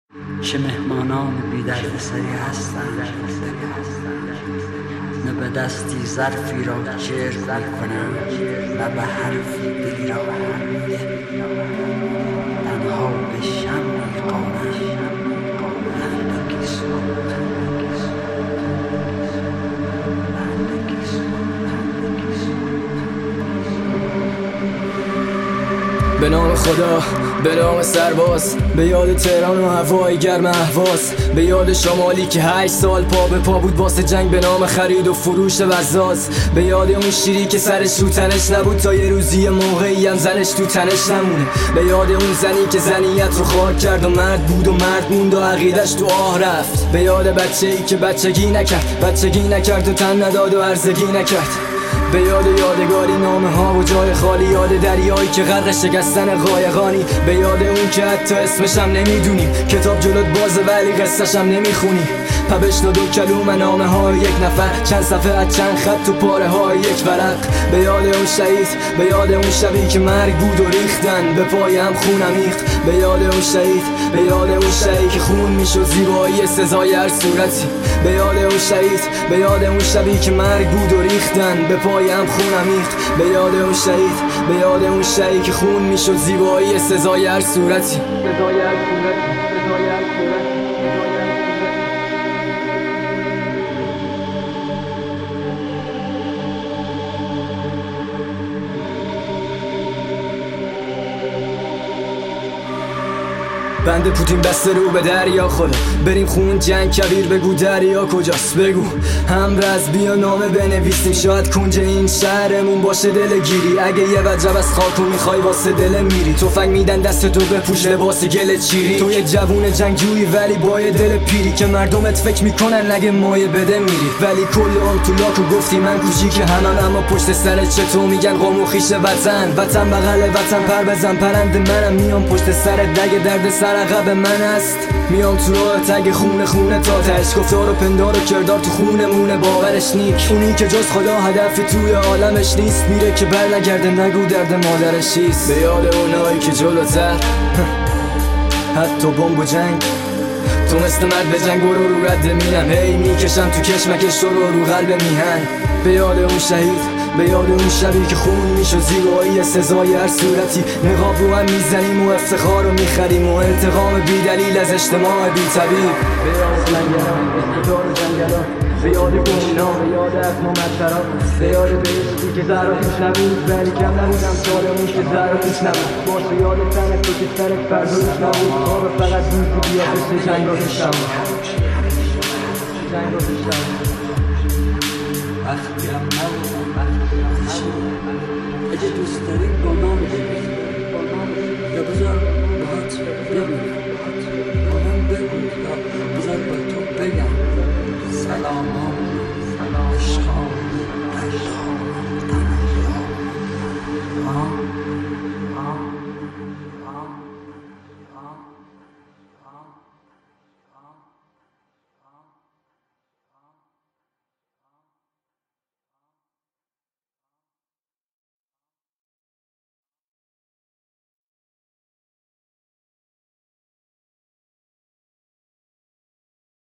چه مهمانان بی درد سری هستند، نه به دستی ظرفی را جر میکنند، نه به حرفی دلی را تنها به شمعی قانند. به نام خدا، به نام سرباز، به یاد تهران و هوای گرم اهواز، به یاد شمالی که 8 سال پا به پا بود واسه جنگ به نام خرید و فروش وزاز، به یاد اون شیری که سرش رو تنش نبود تا یه روزی موقعی هم زنش تو تنش نمونه، به یاد اون زنی که زنیت رو خاک کرد و مرد بود و مرد موند و عقیدش تو آه رفت، به یاد بچه‌ای که بچگی نکرد و تن نداد و هرزگی نکرد، به یاد یادگاری نامه ها و جای خالی، یاد دریایی که غرق شکستن قایقانی، به یاد اون که حتی اسمش هم نمیدونیم، کتاب جلوت بازه ولی قصه‌ش هم نمیخونی، بشنو 2 کلمه نامه های یک نفر، چند صفحه از چند خط تو پاره های یک ورق، به یاد اون شهید، به یاد اون شبی که مرگ بود و ریختن به پایم خون عمیق، به یاد اون شهید، به یاد اون شهید که خون میشد زیبایی سزای هر صورتی، به یاد اون شهید، به یاد اون شبی که مرگ بود و ریختن به پایم خون عمیق، به یاد اون شهید، به یاد اون شهید که خون میشد زیبایی سزای هر صورتی. بنده پوتین بسته رو به دریا، خدا بریم خون جنگ کبیر، بگو دریا کجاست، بگو همرز بیا نامه بنویسیم، شاید کنج این شهرمون باشه دلگیری، اگه یه وجب از خاکو میخوای واسه دل میری، تفنگ میدن دست تو بپوش لباس گل چیری، تو یه جوون جنگجویی ولی با یه دل پیری که مردمت فکر میکنن نگه مایه بده میری، ولی کل اون تو لاکو گفتی من کوچیک همم، اما پشت سرت چطور میگن قوم و خویش وطن بغل وطن پر بزن پرنده منم، میام پشت سرت دگه درد سر عقب من است، میام تو راه تگ خونه تا تش، گفتار و پندار و کردار تو خونمونه باورش نیک، اونی که جز خدا هدفی توی عالمش نیست، میره که بر نگرده نگو درد مادرش چیست، به یاد اونایی که جلوتر حتی بمب و جنگ تو مثل مرد به جنگ رو رد مینم، هی میکشم تو کشمکش تو رو قلب میهن، به یاد اون شهید، به یاد اون شبی که خون میشد زیبایی سزای هر صورتی، نقاب رو هم میزنیم و افتخار رو میخریم و انتقام بی دلیل از اجتماع بی طبیب، به یاد لنگران، استدار و جنگلان، به یاد گوشنا، به یاد اقمام اتران، به یاد بهشتی که ذراتش نبود ولی کم نبودم سالمون که ذراتش نبود، باشه یاد تنک تو که سرک پردوش نبود، خواب فقط دوزی بیا بشه جنگ رو پیشنبود. وقتی هم نبودم اگه دوست داریم با نام بگیم یا بذار باهات ببینم، با من بگو یا بذار با تو بگم سلام